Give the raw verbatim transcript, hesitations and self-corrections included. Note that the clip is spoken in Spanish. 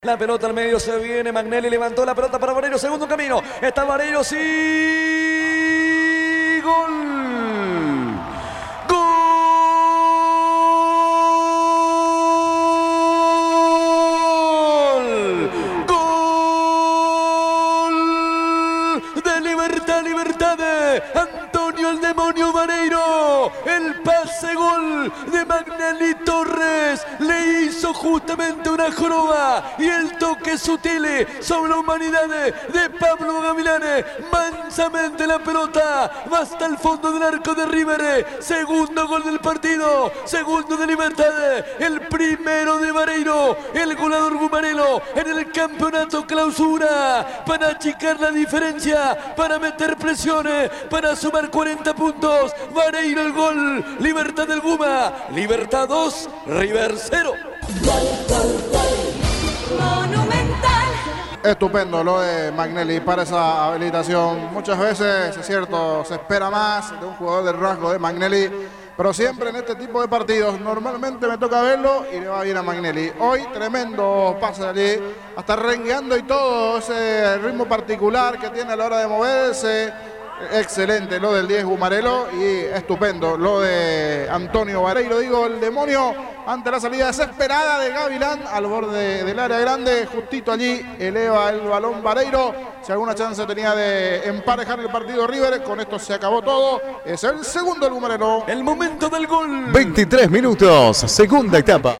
La pelota al medio se viene, Magnelli levantó la pelota para Vareiro, segundo camino, está Vareiro, sí, gol, gol, gol de Libertad, Libertad, Antonio el demonio Vareiro, el pase gol de Magnelli Torres, le hizo justamente una joroba y el toque sutil sobre la humanidad de Pablo Gavilán, mansamente la pelota va hasta el fondo del arco de River, segundo gol del partido, segundo de Libertad, el primero de Vareiro, el goleador gumarelo en el campeonato clausura, para achicar la diferencia, para meter presiones, para sumar cuarenta puntos, Vareiro el gol, Libertad del Guma, Libertad dos, River cero. Monumental. Estupendo lo de Magnelli para esa habilitación. Muchas veces, es cierto, se espera más de un jugador del rasgo de Magnelli, pero siempre en este tipo de partidos normalmente me toca verlo y le va bien a Magnelli. Hoy tremendo pase allí, hasta rengueando y todo, ese ritmo particular que tiene a la hora de moverse. Excelente lo del diez Gumarelo y estupendo lo de Antonio Vareiro, digo, el demonio ante la salida desesperada de Gavilán al borde del área grande, justito allí eleva el balón Vareiro, si alguna chance tenía de emparejar el partido River, con esto se acabó todo, es el segundo del Gumarelo. El momento del gol. veintitrés minutos, segunda etapa.